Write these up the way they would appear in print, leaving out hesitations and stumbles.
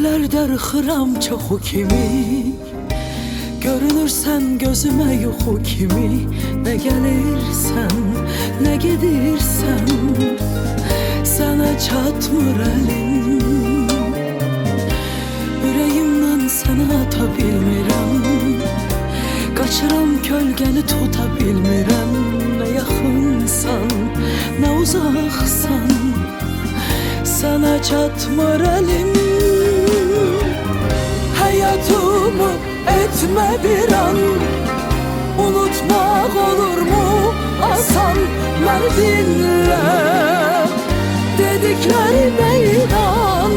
Geceler darıxıram çoxu kimi, görünürsən gözümə yuxu kimi. Nə gəlirsən, nə gedirsən, sənə çatmır əlim. Ürəyimdən səni ata bilmirəm, qaçıram kölgəni tuta bilmirəm. Nə yaxınsan, nə uzaqsan, sənə çatmır əlim. Həyatımı etmə bir an, unutmaq olurmu asan? Məni dinlə, dediklərimə inan.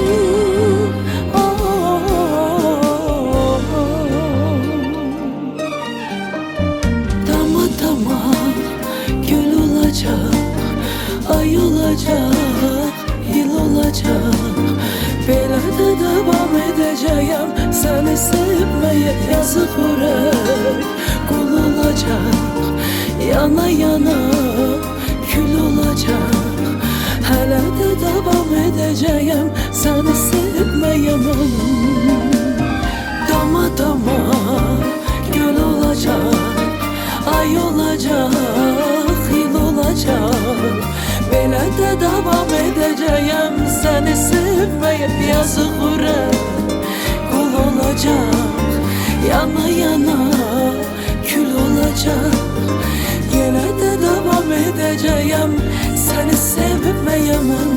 Dama dama gül olacaq, ay olacaq, yıl olacaq. Belə də davam edəcəyəm səni sevməyə. Yazıq ürək qul olacaq, yana yana kül olacaq. Hələ də davam edəcəyəm səni sevməyə mən. Dama dama göl olacaq, ay olacaq, yıl olacaq. Belə də davam edəcəyəm səni sevməyə. Yazıq ürək qul olacaq, yana yana kül olacaq. Yenə də davam edəcəyəm səni sevməyə mən.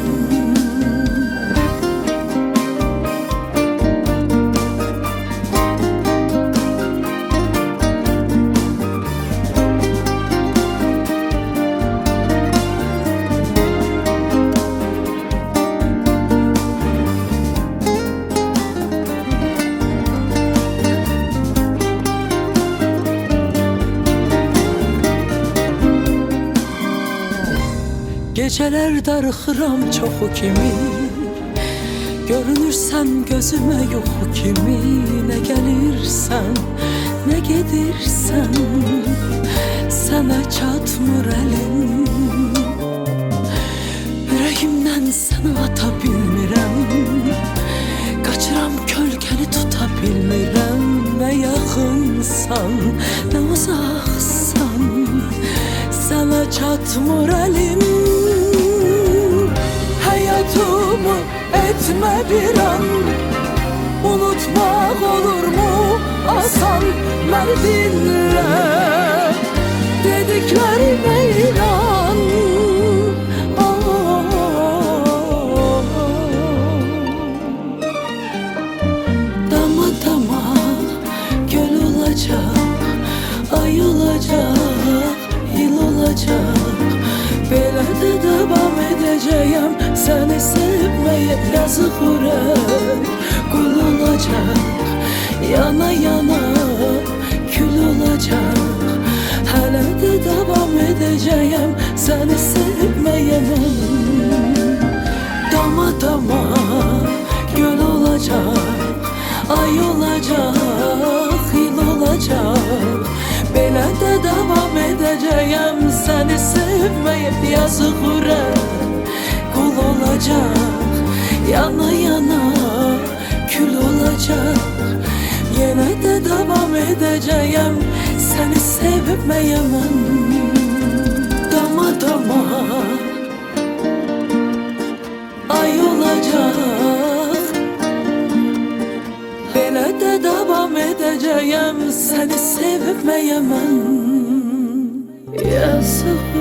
Geceler darıxıram çoxu kimi, görünürsən gözümə yuxu kimi. Nə gəlirsən, nə gedirsən, sənə çatmır əlim. Ürəyimdən səni ata bilmirəm, qaçıram kölgəni tuta bilmirəm. Nə yaxınsan, nə uzaqsan, sənə çatmır əlim. Həyatımı etmə bir an, unutmaq olurmu asan? Məni dinlə, dediklərimə inan. Dama dama göl olacaq, ay olacaq, yıl olacaq. Belə də davam edəcəyəm səni sevməyə. Yazıq ürək qul olacaq, yana yana kül olacaq. Hələ də davam edəcəyəm səni sevməyə mən. Dama dama göl olacaq, ay olacaq, yıl olacaq. Belə də davam edəcəyəm səni sevməyə. Yazıq ürək qul olacaq, yana yana kül olacaq. Yenə də davam edəcəyəm səni sevməyə mən. Dama dama ay olacaq, belə də davam edəcəyəm səni sevməyə mən. Yazıq